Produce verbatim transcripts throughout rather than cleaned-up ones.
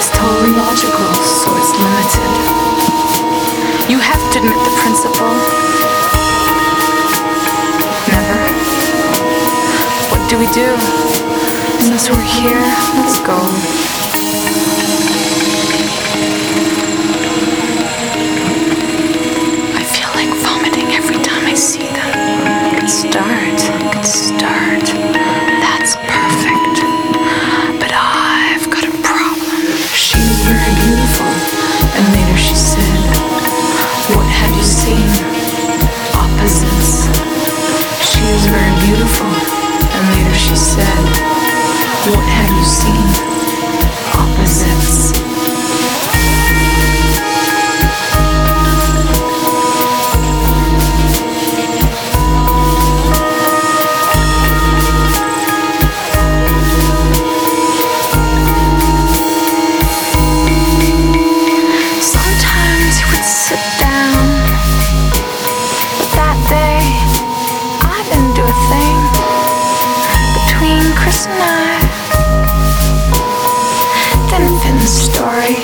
is totally logical, so it's limited. You have to admit the principle. Never. What do we do? Since we're here, let's go. I feel like vomiting every time I see them. Good start, good start. That's perfect. But I've got a problem. She's very beautiful. And later she said, what have you seen? Opposites. She is very beautiful. And later she said, what have you seen? Opposites. Sometimes you would sit down, but that day I didn't do a thing. Between Chris and I, didn't fit the story.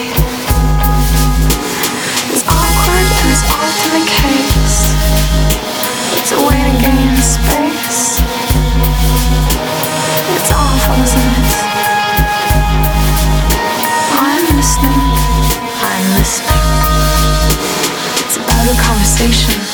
It's awkward and it's often the case. It's a way to gain space. It's awful, isn't it? I'm listening. I'm listening. It's about a conversation.